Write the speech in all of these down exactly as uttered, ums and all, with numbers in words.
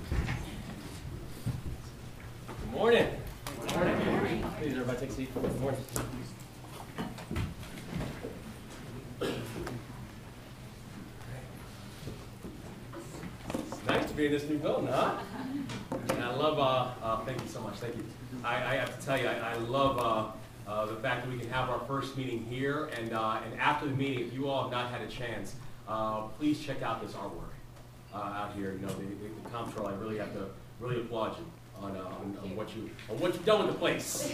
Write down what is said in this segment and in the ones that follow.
Good morning. Good morning. Good morning. Please, everybody take a seat. Good morning. It's nice to be in this new building, huh? And I love, uh, uh, thank you so much, thank you. I, I have to tell you, I, I love uh, uh, the fact that we can have our first meeting here, and, uh, and after the meeting, if you all have not had a chance, uh, please check out this artwork uh, out here. You know, the, the, the comptroller, I really have to really applaud you on, uh, on, on what you on what you've done with the place.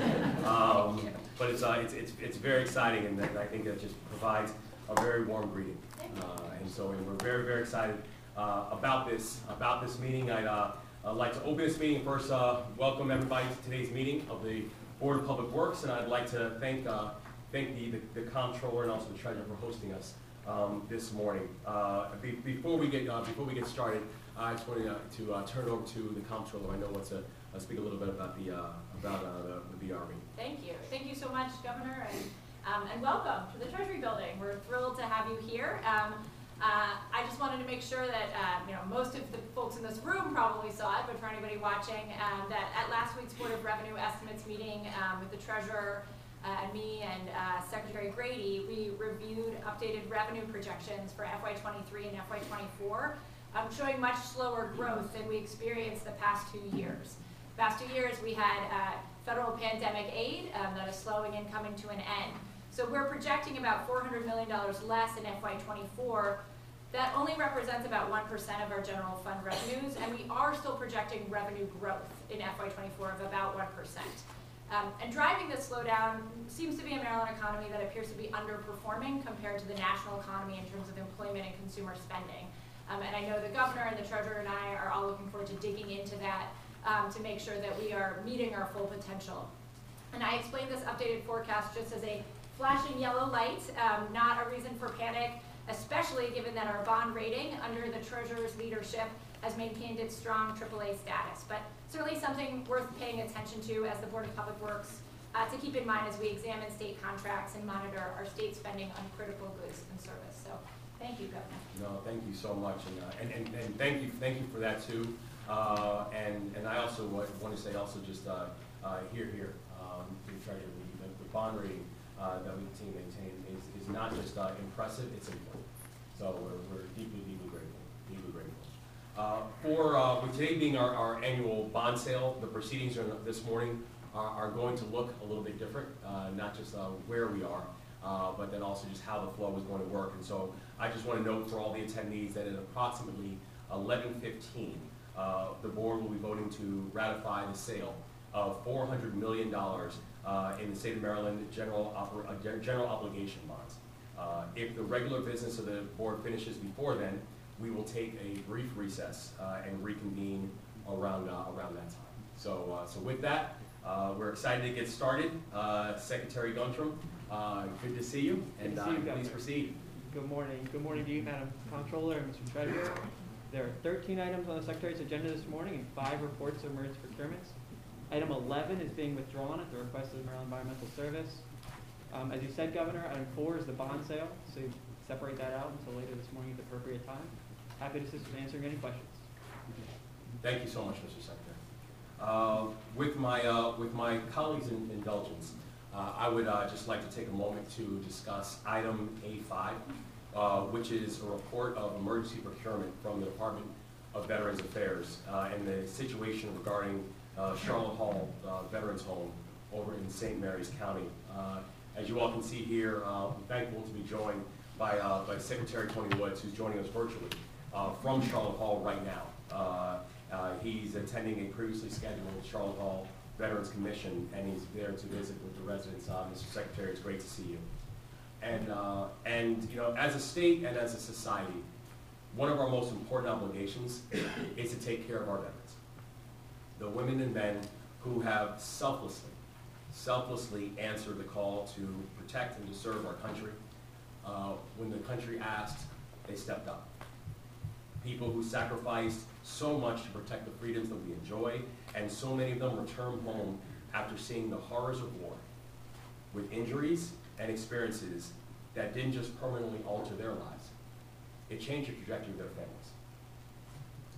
um, but it's, uh, it's it's it's very exciting, and, and I think that just provides a very warm greeting. Uh, and so, and we're very very excited uh, about this about this meeting. I'd uh, I'd like to open this meeting first. Uh, welcome everybody to today's meeting of the Board of Public Works, and I'd like to thank uh, thank the, the the comptroller and also the treasurer for hosting us um, this morning. Uh, be, before we get uh, before we get started, I just wanted uh, to uh, turn over to the comptroller. I know what's to uh, speak a little bit about the uh, about uh, the, the B R B. Thank you, thank you so much, Governor, and um, and welcome to the Treasury Building. We're thrilled to have you here. Um, Uh, I just wanted to make sure that, uh, you know, most of the folks in this room probably saw it, but for anybody watching, um, that at last week's Board of Revenue Estimates meeting um, with the Treasurer uh, and me and uh, Secretary Grady, we reviewed updated revenue projections for F Y twenty-three and F Y twenty-four, um, showing much slower growth than we experienced the past two years. The past two years we had uh, federal pandemic aid um, that is slowing and coming to an end. So we're projecting about four hundred million dollars less in F Y twenty-four. That only represents about one percent of our general fund revenues, and we are still projecting revenue growth in F Y twenty-four of about one percent. Um, and driving this slowdown seems to be a Maryland economy that appears to be underperforming compared to the national economy in terms of employment and consumer spending. Um, and I know the governor and the treasurer and I are all looking forward to digging into that um, to make sure that we are meeting our full potential. And I explained this updated forecast just as a flashing yellow light, um, not a reason for panic, especially given that our bond rating under the Treasurer's leadership has maintained its strong triple A status. But certainly something worth paying attention to as the Board of Public Works uh, to keep in mind as we examine state contracts and monitor our state spending on critical goods and service. So thank you, Governor. No, thank you so much, and uh, and, and, and thank you thank you for that too. Uh, and and I also want to say also just uh, uh, here here um, to the Treasurer, the, the bond rating Uh, that we continue to maintain is, is not just uh, impressive, it's important. So we're, we're deeply, deeply grateful, deeply grateful. Uh, for uh, with today being our, our annual bond sale, the proceedings are, this morning are, are going to look a little bit different, uh, not just uh, where we are, uh, but then also just how the flow is going to work. And so I just want to note for all the attendees that at approximately eleven fifteen, uh, the board will be voting to ratify the sale of four hundred million dollars Uh, in the state of Maryland general, uh, general obligation bonds. Uh, if the regular business of the board finishes before then, we will take a brief recess uh, and reconvene around uh, around that time. So, uh, so with that, uh, we're excited to get started. Uh, Secretary Guntram, uh, good to see you, and uh, you, please proceed. Good morning. Good morning to you, Madam Comptroller and Mister Treasurer. There are thirteen items on the Secretary's agenda this morning and five reports of emergency procurements. Item eleven is being withdrawn at the request of the Maryland Environmental Service. Um, as you said, Governor, item four is the bond sale, so you separate that out until later this morning at the appropriate time. Happy to assist with answering any questions. Thank you so much, Mister Secretary. Uh, with my uh, with my colleagues' in, indulgence, uh, I would uh, just like to take a moment to discuss item A five, uh, which is a report of emergency procurement from the Department of Veterans Affairs uh, and the situation regarding Uh, Charlotte Hall uh, Veterans Home over in Saint Mary's County. Uh, as you all can see here, uh, I'm thankful to be joined by, uh, by Secretary Tony Woods, who's joining us virtually uh, from Charlotte Hall right now. Uh, uh, he's attending a previously scheduled Charlotte Hall Veterans Commission, and he's there to visit with the residents. Uh, Mister Secretary, it's great to see you. And, uh, and you know, as a state and as a society, one of our most important obligations is to take care of our veterans. The women and men who have selflessly, selflessly answered the call to protect and to serve our country. Uh, when the country asked, they stepped up. People who sacrificed so much to protect the freedoms that we enjoy, and so many of them returned home after seeing the horrors of war with injuries and experiences that didn't just permanently alter their lives. It changed the trajectory of their families.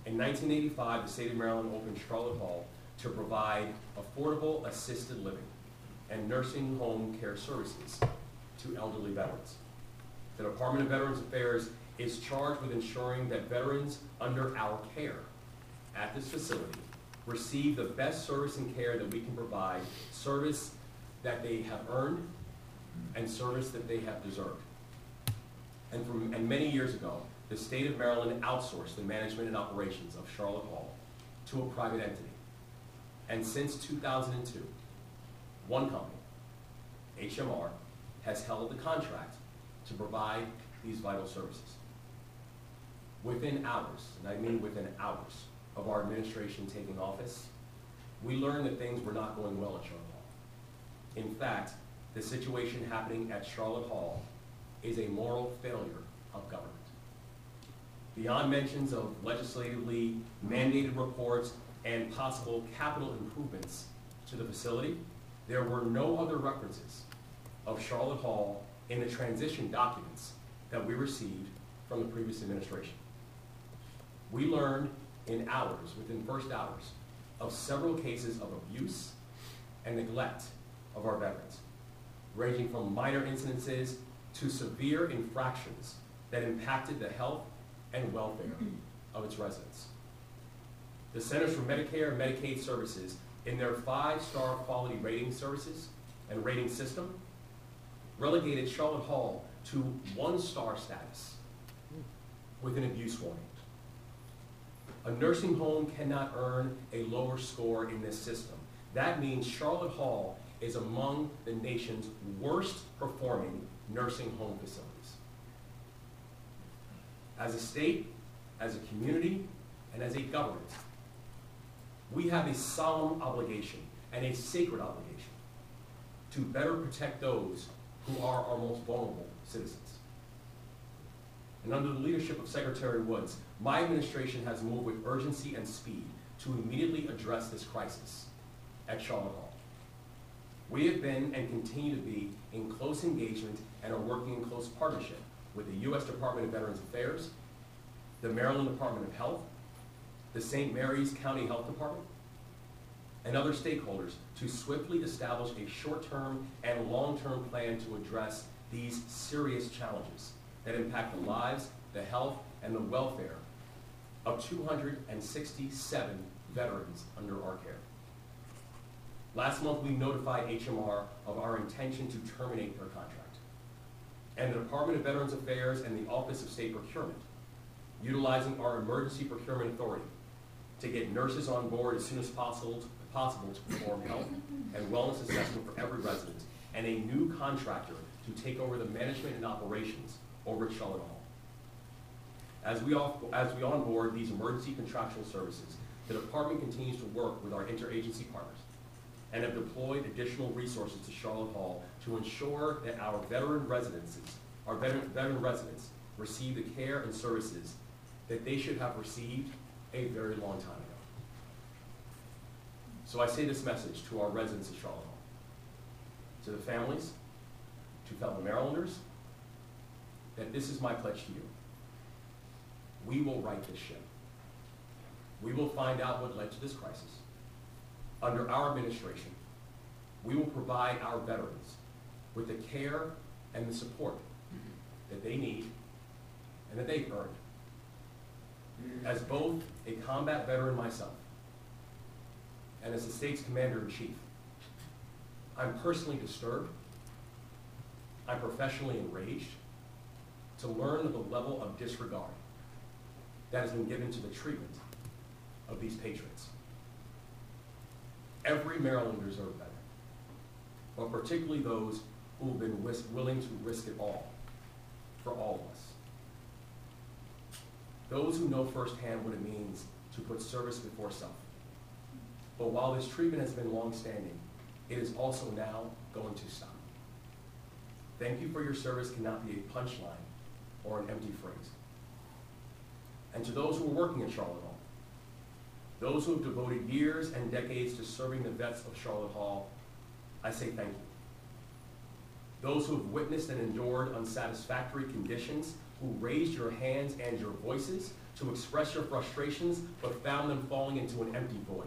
In nineteen eighty-five, the state of Maryland opened Charlotte Hall to provide affordable assisted living and nursing home care services to elderly veterans. The Department of Veterans Affairs is charged with ensuring that veterans under our care at this facility receive the best service and care that we can provide, service that they have earned and service that they have deserved. And, from, and many years ago, the state of Maryland outsourced the management and operations of Charlotte Hall to a private entity. And since two thousand two, one company, H M R, has held the contract to provide these vital services. Within hours, and I mean within hours, of our administration taking office, we learned that things were not going well at Charlotte Hall. In fact, the situation happening at Charlotte Hall is a moral failure of government. Beyond mentions of legislatively mandated reports and possible capital improvements to the facility, there were no other references of Charlotte Hall in the transition documents that we received from the previous administration. We learned in hours, within first hours, of several cases of abuse and neglect of our veterans, ranging from minor incidences to severe infractions that impacted the health and welfare of its residents. The Centers for Medicare and Medicaid Services, in their five-star quality rating services and rating system, relegated Charlotte Hall to one-star status with an abuse warning. A nursing home cannot earn a lower score in this system. That means Charlotte Hall is among the nation's worst performing nursing home facilities. As a state, as a community, and as a government, we have a solemn obligation and a sacred obligation to better protect those who are our most vulnerable citizens. And under the leadership of Secretary Woods, my administration has moved with urgency and speed to immediately address this crisis at Charlotte Hall. We have been and continue to be in close engagement and are working in close partnership with the U S Department of Veterans Affairs, the Maryland Department of Health, the Saint Mary's County Health Department, and other stakeholders to swiftly establish a short-term and long-term plan to address these serious challenges that impact the lives, the health, and the welfare of two hundred sixty-seven veterans under our care. Last month, we notified H M R of our intention to terminate their contract. And the Department of Veterans Affairs and the Office of State Procurement, utilizing our emergency procurement authority to get nurses on board as soon as possible, possible to perform health and wellness assessment for every resident, and a new contractor to take over the management and operations over at Charlotte Hall. As we, off, as we onboard these emergency contractual services, the department continues to work with our interagency partners and have deployed additional resources to Charlotte Hall to ensure that our veteran residences, our veteran, veteran residents receive the care and services that they should have received a very long time ago. So I say this message to our residents of Charlotte Hall, to the families, to fellow Marylanders, that this is my pledge to you. We will right this ship. We will find out what led to this crisis. Under our administration, we will provide our veterans with the care and the support that they need and that they've earned. As both a combat veteran myself and as the state's commander-in-chief, I'm personally disturbed, I'm professionally enraged to learn of the level of disregard that has been given to the treatment of these patriots. Every Marylander deserves better, but particularly those who have been willing to risk it all for all of us. Those who know firsthand what it means to put service before self. But while this treatment has been long-standing, it is also now going to stop. Thank you for your service cannot be a punchline or an empty phrase. And to those who are working at Charlotte Hall, those who have devoted years and decades to serving the vets of Charlotte Hall, I say thank you. Those who have witnessed and endured unsatisfactory conditions, who raised your hands and your voices to express your frustrations, but found them falling into an empty void.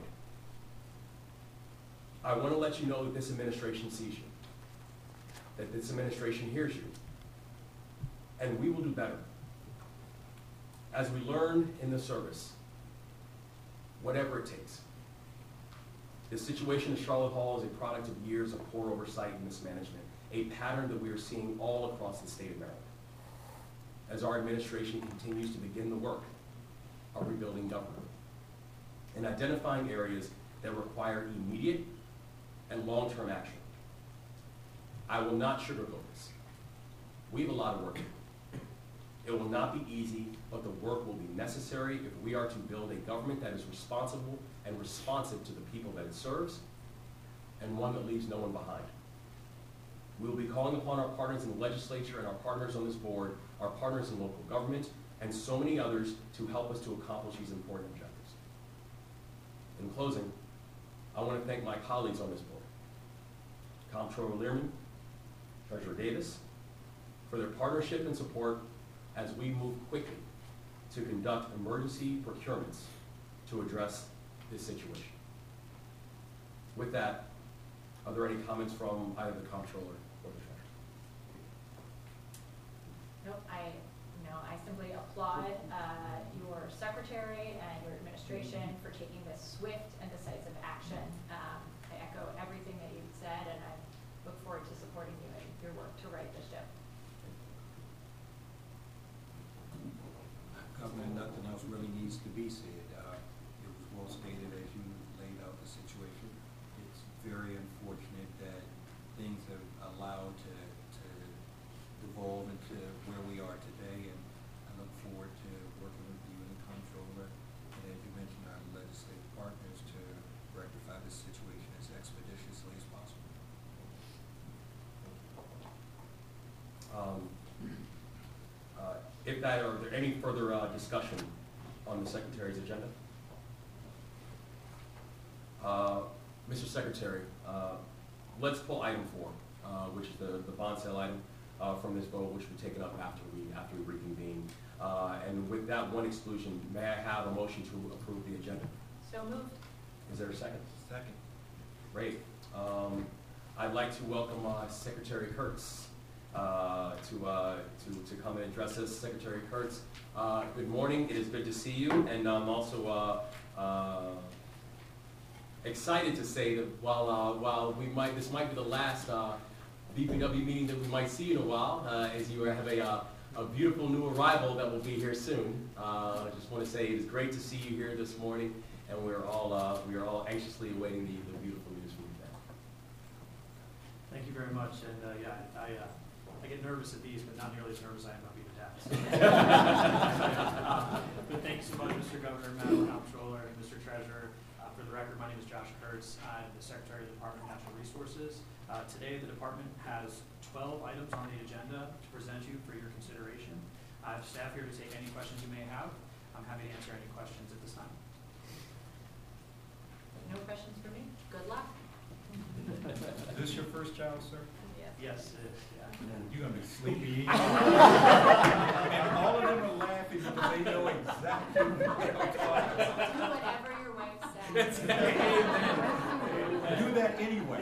I want to let you know that this administration sees you, that this administration hears you, and we will do better. As we learned in the service, whatever it takes. The situation at Charlotte Hall is a product of years of poor oversight and mismanagement, a pattern that we are seeing all across the state of Maryland. As our administration continues to begin the work of rebuilding government and identifying areas that require immediate and long-term action. I will not sugarcoat this. We have a lot of work to do. It will not be easy, but the work will be necessary if we are to build a government that is responsible and responsive to the people that it serves, and one that leaves no one behind. We will be calling upon our partners in the legislature and our partners on this board, our partners in local government, and so many others to help us to accomplish these important objectives. In closing, I want to thank my colleagues on this board, Comptroller Learman, Treasurer Davis, for their partnership and support as we move quickly to conduct emergency procurements to address this situation. With that, are there any comments from either the Comptroller or the Treasurer? Nope, I, you know, I simply applaud uh, your secretary and your administration for taking this swift and decisive action. Um, I echo everything that you've said, and I look forward to supporting you in your work to right the ship. Governor, nothing else really needs to be said. Uh, it was well stated as you laid out the situation. It's very unfortunate that things have allowed to, to devolve into where we are today, and I look forward to working with you and the Comptroller, and as you mentioned, our legislative partners to rectify this situation as expeditiously as possible. Um, uh, if that, are there any further uh, discussion on the Secretary's agenda? Uh, Mister Secretary, uh, let's pull item four, uh, which is the, the bond sale item uh, from this vote, which will be taken up after we after we reconvene. Uh, and with that one exclusion, may I have a motion to approve the agenda? So moved. Is there a second? Second. Great. Um, I'd like to welcome uh, Secretary Kurtz uh, to, uh, to to come and address us. Secretary Kurtz, uh, good morning. It is good to see you, and I'm also uh, uh, excited to say that while uh, while we might this might be the last uh, B P W meeting that we might see in a while, uh, as you have a uh, a beautiful new arrival that will be here soon. Uh, I just want to say it is great to see you here this morning, and we're all uh, we are all anxiously awaiting the, the beautiful news from you. Thank you very much, and uh, yeah, I uh, I get nervous at these, but not nearly as nervous as I am about being attacked. uh, but thank you so much, Mister Governor, Madam Comptroller, and Mister Treasurer. Uh, for the record, my name is Josh Kurtz. I'm the Secretary of the Department of Natural Resources. Uh, today, the department has twelve items on the agenda to present you for your consideration. I have staff here to take any questions you may have. I'm happy to answer any questions at this time. No questions for me? Good luck. Is this your first child, sir? Yes. Yes, it is. Yeah. You're gonna be sleepy. And all of them are laughing because they know exactly what they're talking about. Do whatever your wife says. Do that anyway.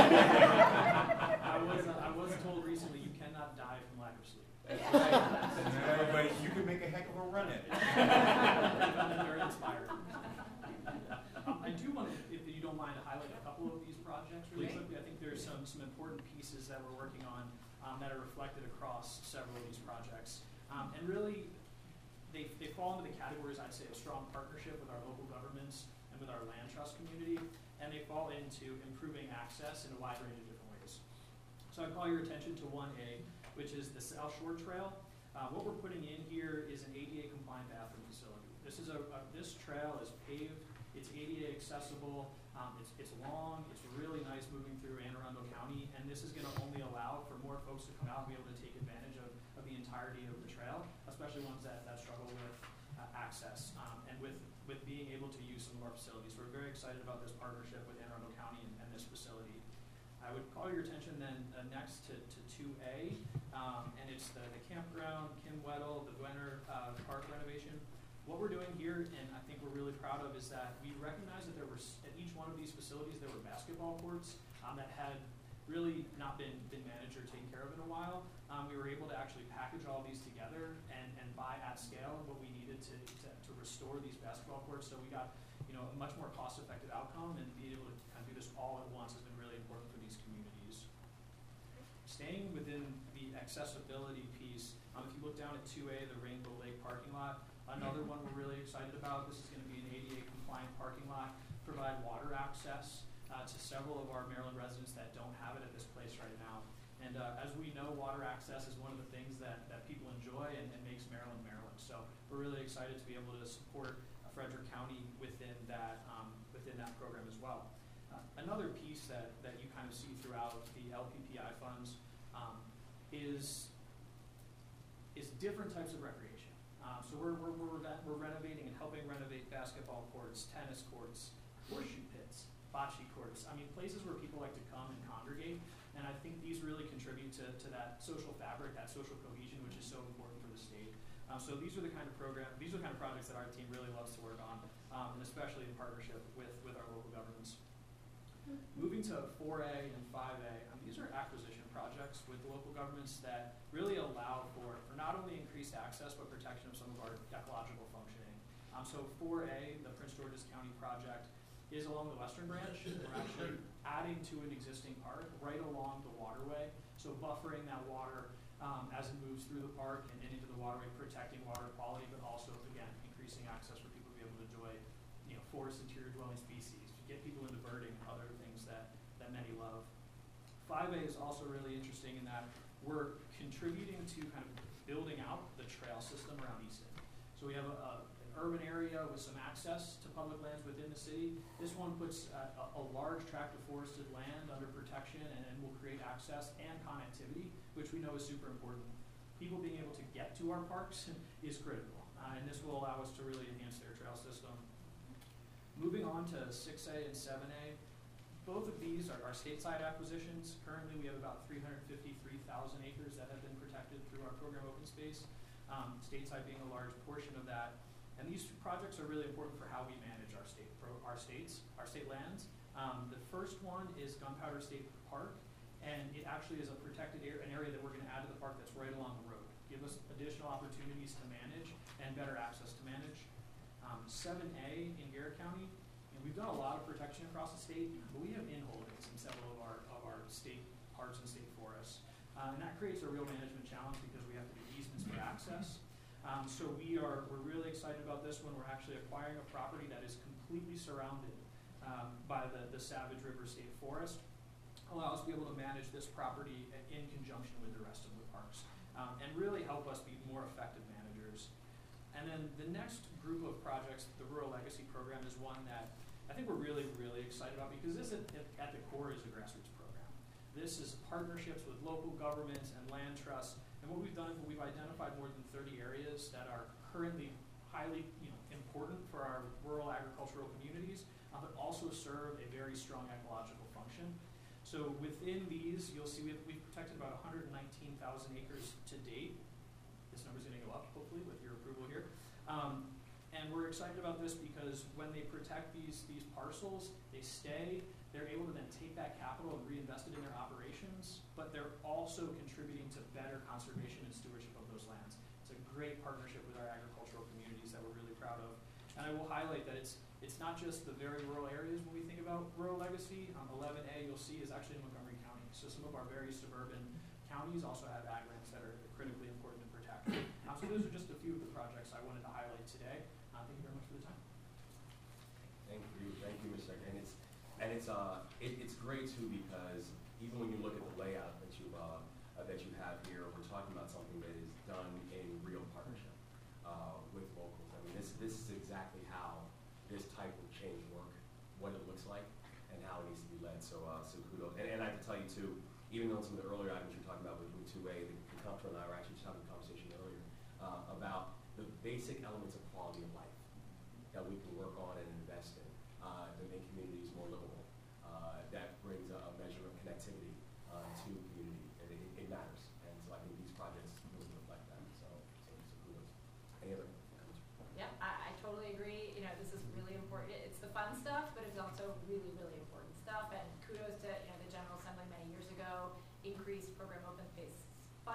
I was uh, I was told recently you cannot die from lack of sleep. No, but you can make a heck of a run at it. I'm very inspired. Um, I do want to, if you don't mind, to highlight a couple of these projects really Please. quickly. I think there's some some important pieces that we're working on um, that are reflected across several of these projects, um, and really they they fall into the categories, I'd say, of strong partnership with our local governments and with our land trust community, and they fall into improving access in a wide range of different ways. So I call your attention to one A, which is the South Shore Trail. Uh, what we're putting in here is an A D A compliant bathroom facility. This is a, a this trail is paved, it's A D A accessible, um, it's it's long, it's really nice moving through Anne Arundel County, and this is going to only allow for more folks to come out and be able to take advantage of, of the entirety of the trail, especially ones that, that struggle with uh, access um, and with with being able to use some of our facilities. We're very excited about this partnership with Anne Arundel County and, and this facility. I would call your attention then uh, next to, to two A, um, and it's the, the campground, Kim Weddle, the Gwenner uh, Park renovation. what we're doing here, and I think we're really proud of, is that we recognize that there were, at each one of these facilities, there were basketball courts um, that had really not been, been managed or taken care of in a while. Um, we were able to actually package all these together and, and buy at scale what we needed to, to, to restore these basketball courts. So we got, you know, a much more cost-effective outcome, and being able to kind of do this all at once has been really important for these communities. Staying within the accessibility piece, um, if you look down at two A, the Rainbow Lake parking lot, another one we're really excited about. This is going to be an A D A compliant parking lot, provide water access uh, to several of our Maryland residents that don't have it at this place right now. And uh, as we know, water access is one of the things that, that people enjoy and, and makes Maryland Maryland. So we're really excited to be able to support uh, Frederick County within that um, within that program as well. Uh, another piece that, that you kind of see throughout the L P P I funds um, is is different types of recreation. Uh, so we're, we're, we're, we're renovating and helping renovate basketball courts, tennis courts, horseshoe pits, bocce courts. I mean, places where people like to come and congregate. And I think these really contribute to, to that social fabric, that social cohesion, which is so important for the state. Um, so these are the kind of program, these are the kind of projects that our team really loves to work on, um, and especially in partnership with, with our local governments. Moving to four A and five A, um, these are acquisition projects with local governments that really allow for, for not only increased access, but protection of some of our ecological functioning. Um, so four A, the Prince George's County project, is along the western branch. We're actually adding to an existing park right along the waterway, so buffering that water um, as it moves through the park and, and into the waterway, protecting water quality, but also, again, increasing access for people to be able to enjoy, you know, forest interior dwelling species, to get people into birding and other things that, that many love. five A is also really interesting in that we're contributing to kind of building out the trail system around Easton. So we have a, a urban area with some access to public lands within the city. This one puts uh, a, a large tract of forested land under protection and, and will create access and connectivity, which we know is super important. People being able to get to our parks is critical, uh, and this will allow us to really enhance their trail system. Moving on to six A and seven A, both of these are, are stateside acquisitions. Currently, we have about three hundred fifty-three thousand acres that have been protected through our program Open Space, um, stateside being a large portion of that. And these projects are really important for how we manage our state, our states, our state lands. Um, the first one is Gunpowder State Park, and it actually is a protected area, an area that we're going to add to the park that's right along the road. Give us additional opportunities to manage and better access to manage. Um, seven A in Garrett County, and we've done a lot of protection across the state, but we have in-holdings in several of our of our state parks and state forests, uh, and that creates a real management challenge because we have to do easements for access. Um, so we are, we're really excited about this one. We're actually acquiring a property that is completely surrounded um, by the, the Savage River State Forest. Allow us to be able to manage this property in conjunction with the rest of the parks um, and really help us be more effective managers. And then the next group of projects, the Rural Legacy Program, is one that I think we're really, really excited about because this at, at the core is a grassroots program. This is partnerships with local governments and land trusts. And what we've done is we've identified more than thirty areas that are currently highly you know, important for our rural agricultural communities, uh, but also serve a very strong ecological function. So within these, you'll see we've, we've protected about one hundred nineteen thousand acres to date. This number's going to go up, hopefully, with your approval here. Um, and we're excited about this because when they protect these, these parcels, they stay. They're able to then take that capital and reinvest it in their operations, but they're also contributing to better conservation and stewardship of those lands. It's a great partnership with our agricultural communities that we're really proud of. And I will highlight that it's it's not just the very rural areas when we think about rural legacy. Um, eleven A, you'll see, is actually in Montgomery County. So some of our very suburban counties also have ag lands that are critically important to protect. Um, so those are just a few of the projects I wanted to highlight today. Uh, thank you very much for the time. Thank you, thank you, Mister And it's and it's uh it, it's great too because even when you look at the layout that you uh, uh that you have here, we're talking about something that is done in real partnership uh, with locals. I mean, this this is exactly how this type of change work, what it looks like, and how it needs to be led. So uh, so kudos. And, and I have to tell you too, even though some of the earlier items you're talking about with, with two A, the, the comptroller and I were actually just having a conversation earlier uh, about the basic elements of quality of life that we can work on and invest in uh, to make communities more livable. Uh, that brings a, a measure of connectivity uh, to community, and it, it matters. And so I think these projects really reflect that. So, so, so kudos. Any other comments? Yep, I, I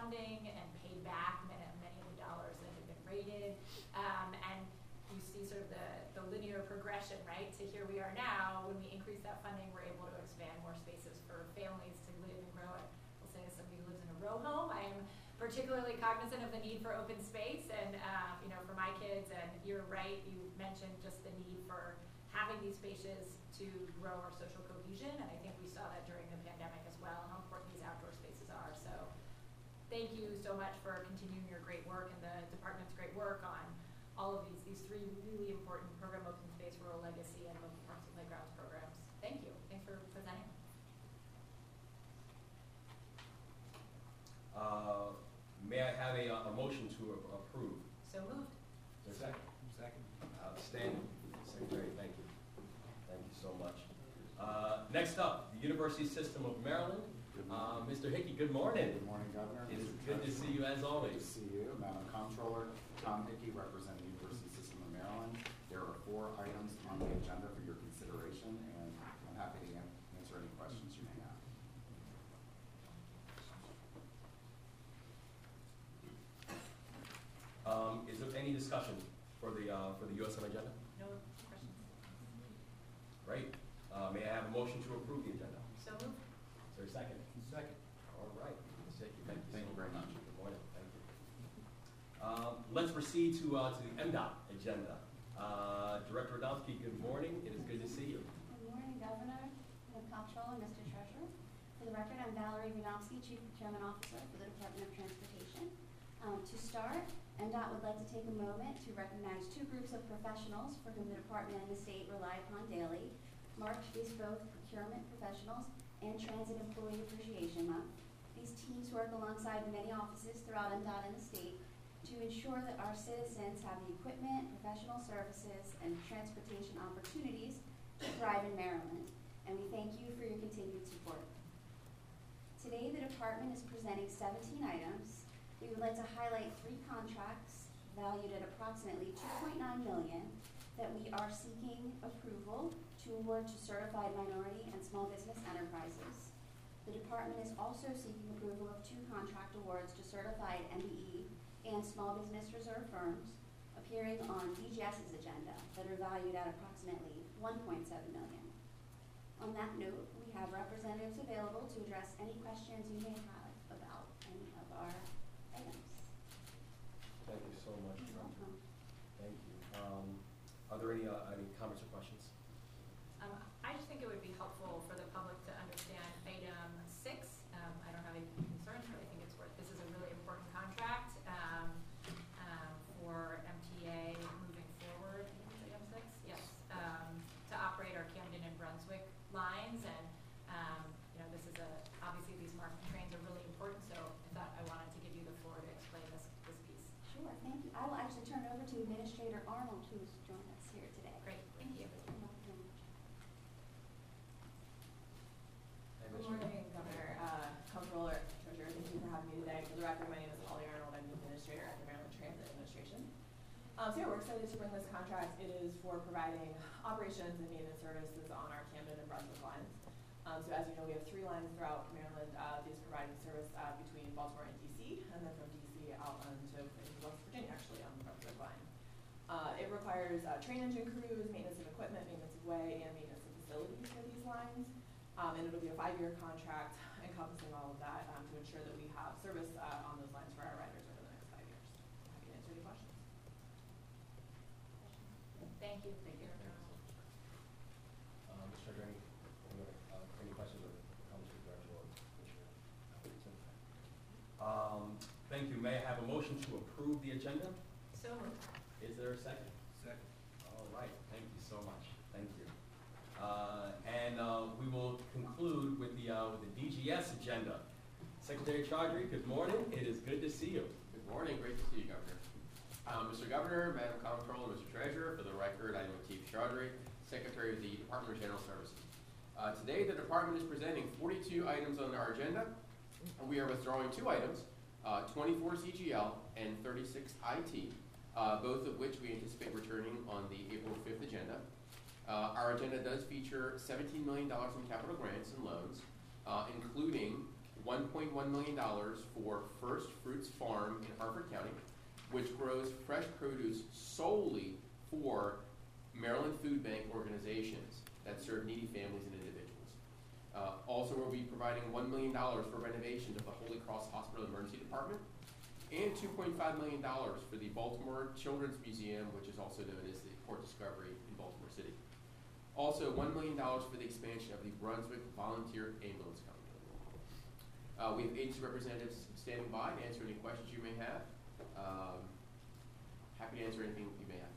funding and paid back many, many of the dollars that have been rated. Um, and you see sort of the, the linear progression, right? To here we are now, when we increase that funding, we're able to expand more spaces for families to live and grow. And I'll say as somebody who lives in a row home, I am particularly cognizant of the need for open space and, uh, you know, for my kids. And you're right, you mentioned just the need for having these spaces to grow our social cohesion. And I think we saw that during the pandemic as well, how important these outdoor spaces are. So thank you so much for continuing your great work and the department's great work on all of these, these three really important program, open space, rural legacy, and local parks and playgrounds programs. Thank you. Thanks for presenting. Uh, may I have a, uh, a motion to a- approve? So moved. Is there a second? Second. Outstanding. Secretary, thank you. Thank you so much. Uh, next up, the University System of Maryland. Uh, Mister Hickey, good morning. Good morning, Governor. It is Mister good to Treasurer. see you as Good to always. see you. Madam Comptroller, Tom Hickey, representing University System of Maryland. There are four items on the agenda for your consideration, and I'm happy to an- answer any questions you may have. Um, is there any discussion for the, uh, for the U S M agenda? No questions? Great. Uh, may I have a motion to approve the agenda? So moved. Is there a second? Second. All right. Mister Hickey, thank you Thank so you very much. Good morning. Thank you. Um, let's proceed to, uh, to the M DOT agenda. Uh, Director Adamski, good morning. It is good to see you. Good morning, Governor, the Comptroller, Mister Treasurer. For the record, I'm Valerie Radomski, Chief Procurement Officer for the Department of Transportation. Um, to start, M DOT would like to take a moment to recognize two groups of professionals for whom the department and the state rely upon daily. March is both Procurement Professionals and Transit Employee Appreciation Month. These teams work alongside the many offices throughout M DOT and the state to ensure that our citizens have the equipment, professional services, and transportation opportunities to thrive in Maryland. And we thank you for your continued support. Today, the department is presenting seventeen items. We would like to highlight three contracts valued at approximately two point nine million dollars that we are seeking approval to award to certified minority and small business enterprises. The department is also seeking approval of two contract awards to certified M B E and small business reserve firms appearing on D G S's agenda that are valued at approximately one point seven million dollars. On that note, we have representatives available to address any questions you may have about any of our items. Thank you so much. You're welcome. Thank you. Um, are there any, uh, any comments or questions? Um, I just think it would be helpful for the public to understand item six. Um, I don't have any concerns, but I think it's worth, this is a really important contract, um, um, for M T A moving forward. I think it's item six, yes, um, to operate our Camden and Brunswick lines. And, um, you know, this is a, obviously these market trains are really important, so I thought I wanted to give you the floor to explain this, this piece. Sure, thank you. I will actually turn it over to Administrator Arnold, who's joined us here today. Great, thank you. You're welcome. Hey, Good Mister morning, Governor, uh, Comptroller, Treasurer. Thank you for having me today. For the record, my name is Holly Arnold. I'm the Administrator at the Maryland Transit Administration. Um, so yeah, we're excited to bring this contract. It is for providing operations and maintenance services on our Camden and Brunswick lines. Um, so as you know, we have three lines throughout Maryland. Uh, these providing service uh, between Baltimore and D C, and then from D C out onto West Virginia, actually, on the Brunswick line. Uh, it requires uh, train engine crews, maintenance of equipment, maintenance of way, and maintenance of facilities for these lines. Um, and it'll be a five-year contract encompassing all of that um, to ensure that we have service uh, on those lines for our riders over the next five years. Happy to answer any questions. Thank you. Thank you. Uh, Mister Treasurer, any, any, other, uh, any questions or comments for the Director or Commissioner Albertson? Um, thank you. May I have a motion to approve the agenda? So moved. Is there a second? Second. All right. Thank you so much. Thank you. Uh, and uh, we will conclude with the uh, with the D G S agenda. Secretary Chaudhry, good morning. It is good to see you. Good morning, great to see you, Governor. Um, Mister Governor, Madam Comptroller, Mister Treasurer, for the record, I am Lateef Chaudhry, Secretary of the Department of General Services. Uh, today, the department is presenting forty-two items on our agenda, and we are withdrawing two items, uh, twenty-four C G L and thirty-six I T, uh, both of which we anticipate returning on the April fifth agenda. Uh, our agenda does feature seventeen million dollars in capital grants and loans, uh, including one point one million dollars for First Fruits Farm in Harford County, which grows fresh produce solely for Maryland Food Bank organizations that serve needy families and individuals. Uh, also, we'll be providing one million dollars for renovation of the Holy Cross Hospital Emergency Department, and two point five million dollars for the Baltimore Children's Museum, which is also known as the Port Discovery in Baltimore City. Also, one million dollars for the expansion of the Brunswick Volunteer Ambulance Company. Uh, we have agency representatives standing by to answer any questions you may have. Um, happy to answer anything you may have.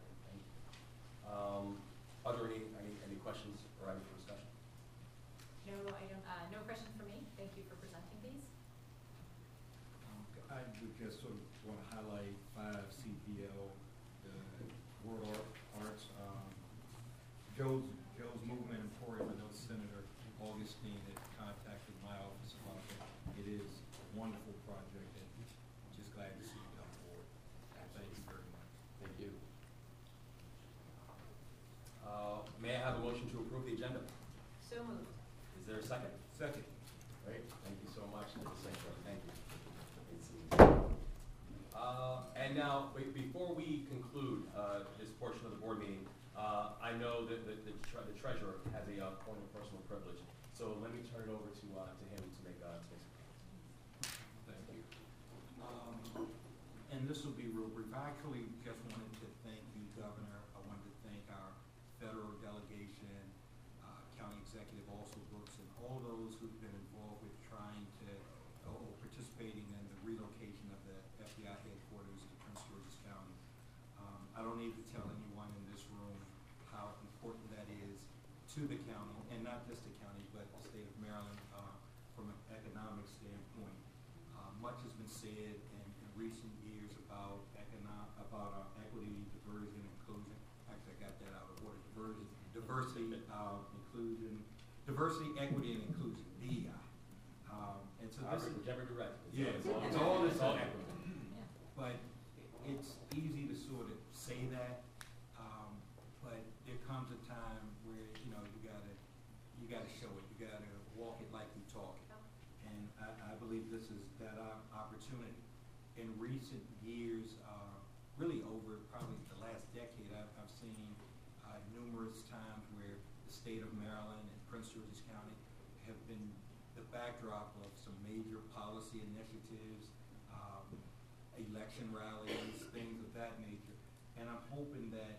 Um, are there any, any, any questions or items for discussion? No item, uh, no questions for me. Thank you for presenting these. Um, I would just sort of want to highlight five C P L, the World Art, Arts. Um, Joe's, Joe's movement and Emporia, I know Senator Augustine had contacted my office about it. It is a wonderful project, and just glad to see it come forward. Thank you very much. Thank you. Uh, may I have a motion to approve the agenda? So moved. Is there a second? Second. Great, thank you so much, Miz Sanchez. Thank you. Uh, and now, wait, before we conclude uh, this portion of the board meeting, uh, I know that the, the, tre the treasurer has a uh, point of personal privilege, so let me turn it over to uh, to him to make uh, to make some comments. Thank you. Um, and this will be real brief. I actually just wanted to thank you, Governor. I wanted to thank our federal delegation, uh, County Executive also Brooks, and all those who've been involved with trying to, or participating in the relocation of the F B I headquarters to Prince George's County. Um, I don't need to tell anyone in this room how important that is to the county, and not just the county, but the state of Maryland uh, from an economic standpoint. Uh, much has been said in, in recent years about economic, about uh, equity, diversity, and inclusion. Actually, I got that out of order. Diversity, diversity, uh, inclusion, diversity, equity, and inclusion. D E I. Um, and so this is whichever direction. yeah, it's all, it's all it's all this. equity. But it's easy to sort of say that, um, but there comes a time where, you know, you gotta, you gotta show it, you gotta walk it like you talk it. And I, I believe this is that uh, opportunity. In recent years, uh, really over probably the last decade, I've, I've seen uh, numerous times where the state of Maryland and Prince George's County have been the backdrop of some major policy initiatives, um, election rallies, things of that nature. And I'm hoping that,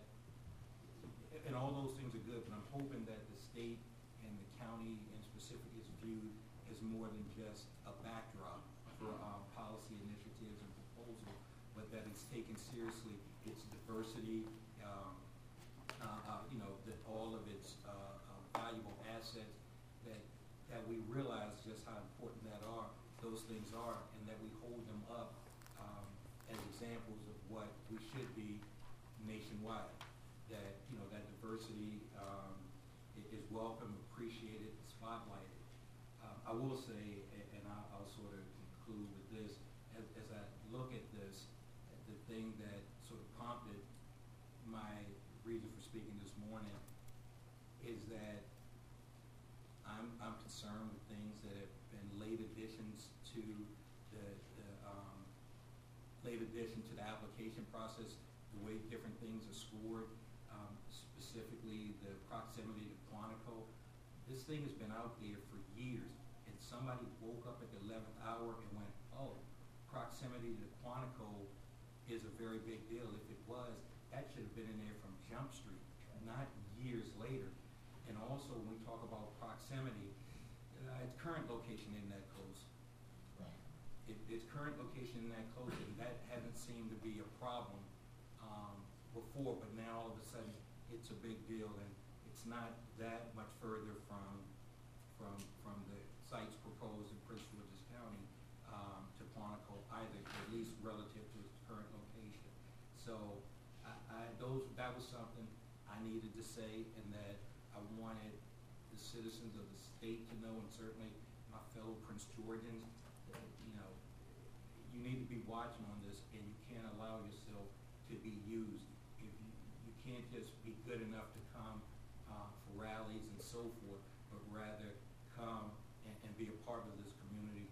and all those things are good, but I'm hoping that the state and the county in specific is viewed as more than just a backdrop for um, policy initiatives and proposals, but that it's taken seriously, its diversity, um, uh, uh, you know, that all of its uh, uh, valuable assets, that that we realize just how important that are, those things are, and that we hold them up um, as examples of what we should be nationwide. That, you know, that diversity um, is welcome, appreciated, spotlighted. Uh, I will say, and I'll, I'll sort of conclude with this, as, as I look at this, the thing that sort of prompted my reason for speaking this morning is that I'm, I'm concerned with things that have been late additions to the, the um, late addition to the application process, the way different things are scored, um, specifically the proximity to Quantico. This thing has been out there for years, and somebody woke up at the eleventh hour and went, oh, proximity to Quantico is a very big deal. If it was, that should have been in there from Jump Street, not years later. And also, when we talk about proximity, uh, its current location isn't that close. It, its current location isn't that close, and that hasn't seemed to be a problem um, before, but now all of a sudden, it's a big deal, and it's not that much further from from from the sites proposed in Prince George's County um, to Quantico either, at least relative to its current location. So, I, I those that was something I needed to say, and that I wanted the citizens of the state to know, and certainly my fellow Prince Georgians, that, you know, you need to be watching on this, and you can't allow yourself to be used. If you, you can't just be good enough to come uh, for rallies and so forth, but rather come and, and be a part of this community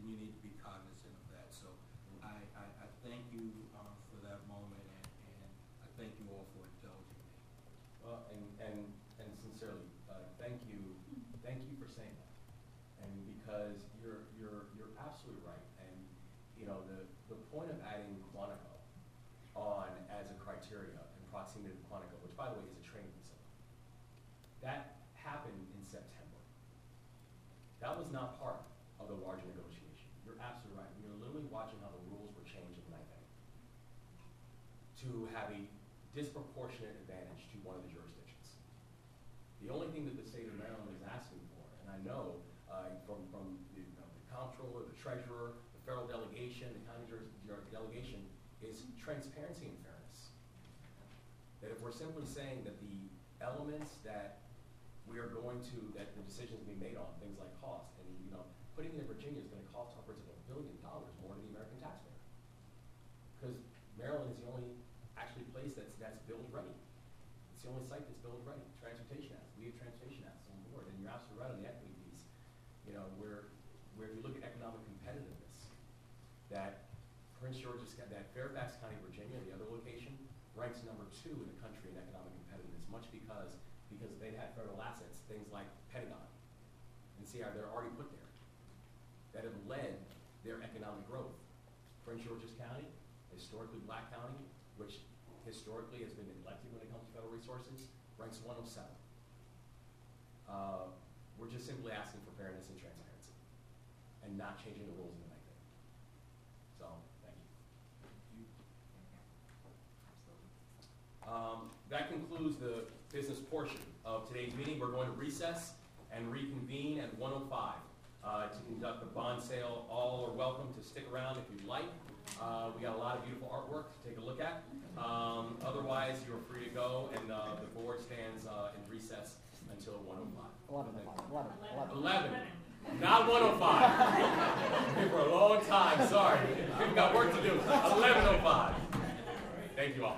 you need to be cognizant of that. So I, I, I thank you uh, for that moment, and, and I thank you all for indulging me. Well, and, and, and sincerely, uh, thank you, thank you for saying that. And because you're, you're, you're absolutely right. And, you know, the, the point of adding Quantico on as a criteria in proximity to Quantico, which by the way is a training facility, that happened in September. That was not part of the larger negotiation. You're absolutely right. We were literally watching how the rules were changed in the night to have a disproportionate advantage to one of the jurisdictions. The only thing that the state of Maryland is asking for, and I know uh, from, from the, you know, the comptroller, the treasurer, the federal delegation, the county juris- delegation, is transparency and fairness. That if we're simply saying that the elements that we are going to, that the decisions be made on, things like cost, and you know, putting it in Virginia is going to cost upwards of a billion dollars more to the American taxpayer. Because Maryland is the only actually place that's that's build ready. It's the only site that's build ready. Transportation Act. We have transportation acts on board, and you're absolutely right on the equity piece. You know, where where if you look at economic competitiveness, that Prince George's, that Fairfax County, Virginia, the other location, ranks number two in the country in economic competitiveness, much because because they had federal assets, things like Pentagon and C R, they're already put there, that have led their economic growth. Prince George's County, historically black county, which historically has been neglected when it comes to federal resources, ranks one oh seven. Uh, we're just simply asking for fairness and transparency and not changing the rules in the night. So, thank you. Um, that concludes the business portion of today's meeting. We're going to recess and reconvene at one oh five uh, to conduct the bond sale. All are welcome to stick around if you'd like. Uh, we got a lot of beautiful artwork to take a look at. Um, otherwise, you're free to go, and uh, the board stands uh, in recess until one oh five. eleven, eleven, eleven. eleven. Not one oh five. Been for a long time, sorry. We've got work to do. eleven oh five. Thank you all.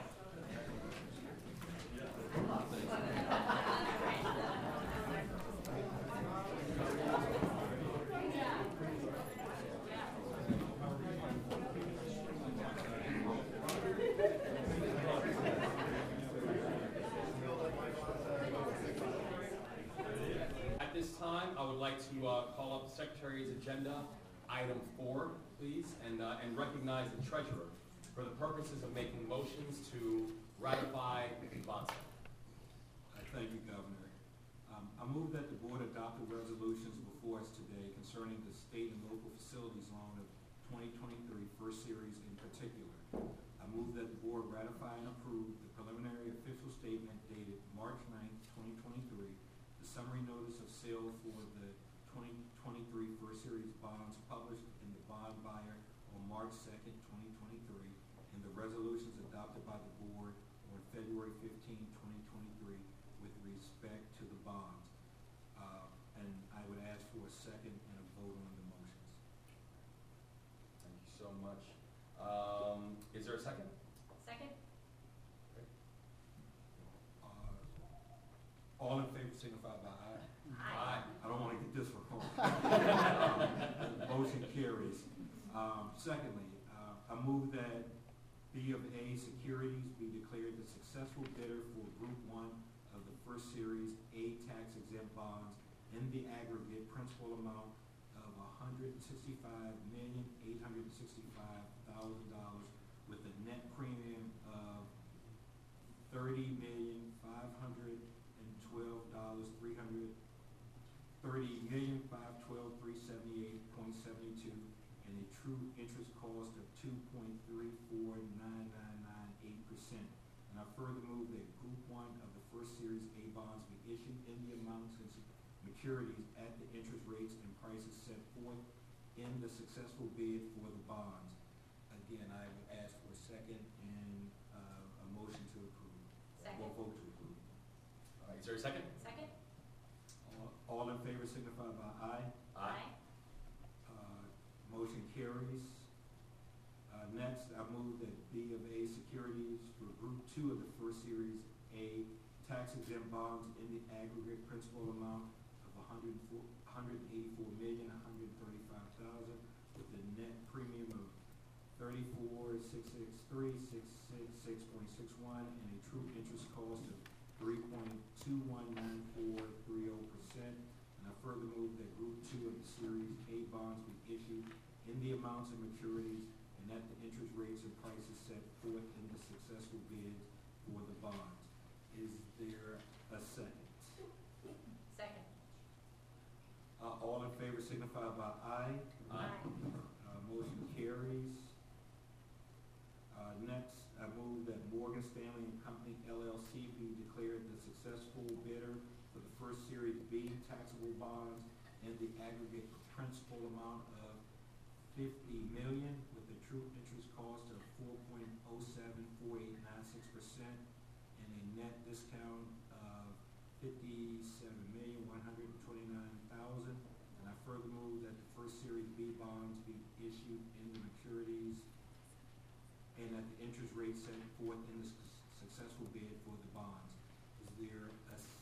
At this time, I would like to uh, call up the Secretary's agenda, item four, please, and, uh, and recognize the Treasurer for the purposes of making motions to ratify the bond sale. I thank you, Governor. Um, I move that the board adopt the resolutions before us today concerning the state and local facilities loan of twenty twenty-three First Series in particular. I move that the board ratify and approve the preliminary official statement dated March ninth, twenty twenty-three, the summary notice of sale for the twenty twenty-three First Series bonds published in the bond buyer on March second, twenty twenty-three, and the resolutions adopted by the board on February fifteenth, twenty twenty-three with respect to the bonds. Uh, and I would ask for a second and a vote on the motions. Thank you so much. Um, is there a second? Second? Uh, all in favor signify by aye. Aye. I don't want to get this wrong. um, motion carries. Um, secondly, uh, I move that B of A Securities be declared the successful bidder for Group One of the First Series A tax exempt bonds in the aggregate principal amount of one hundred sixty-five million eight hundred sixty-five thousand dollars with a net premium of thirty million five hundred twelve dollars three hundred thirty million five twelve three seventy-eight point seventy two and a true interest cost of two point three four nine nine nine eight percent. And I further move that Group One of the First Series A bonds be issued in the amounts and maturities at the interest rates and prices set forth in the successful bid for the bonds. Again, I would ask for a second and uh, a motion to approve. Second. Or vote to approve. All right, is there a second? Second? All, all in favor signify by aye. Aye. Uh, motion carries. Uh, next, I move that B of A Securities for Group Two of the First Series A tax exempt bonds in the aggregate principal amount of one hundred eighty-four million one hundred thirty-five thousand with net premium of thirty-four, six six three, six six six point six one, and a true interest cost of three point two one nine four three zero percent. And I further move that Group Two of the Series A bonds be issued in the amounts and maturities, and that the interest rates and prices set forth in the successful bids for the bonds. Is there a second? Second. Uh, all in favor signify by aye. Aye. Uh, motion carries. Uh, next, I move that Morgan Stanley and Company L L C be declared the successful bidder for the first Series B taxable bonds in the aggregate principal amount of fifty million dollars with a true interest cost of four point oh seven four eight nine six percent and a net discount of fifty-seven million one hundred twenty-nine thousand dollars. And I further move that the first Series B bonds be issued in the maturities and that the interest rate set forth in the su- successful bid for the bonds. Is there a, s-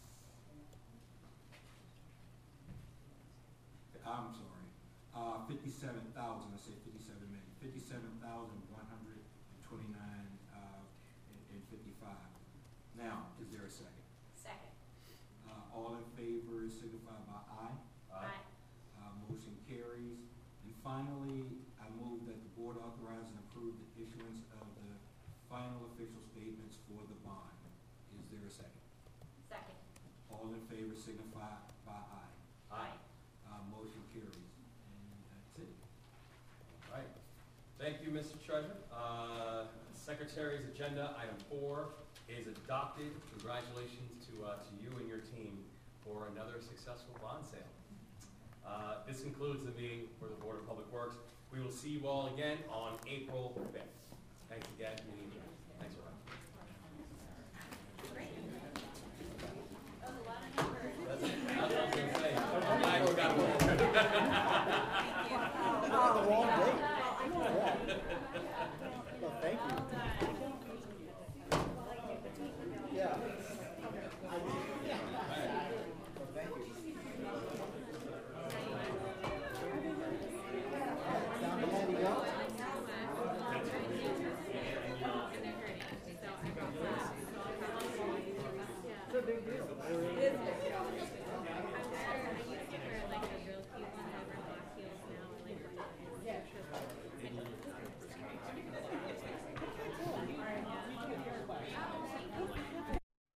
I'm sorry, uh, fifty-seven thousand, I said fifty-seven million, fifty-seven thousand one hundred twenty-nine, uh, and, and fifty-five. Now, is there a second? Second. Uh, all in favor signify by aye. Aye. Uh, motion carries. And finally, I move that the board authorize and approve the issuance of the final official statements for the bond. Is there a second? Second. All in favor signify by aye. Aye. Uh, motion carries. And that's it. All right. Thank you, Mister Treasurer. Uh, Secretary's agenda, item four, is adopted. Congratulations to, uh, to you and your team for another successful bond sale. Uh, this concludes the meeting for the Board of Public Works. We will see you all again on April fifth. Thanks again.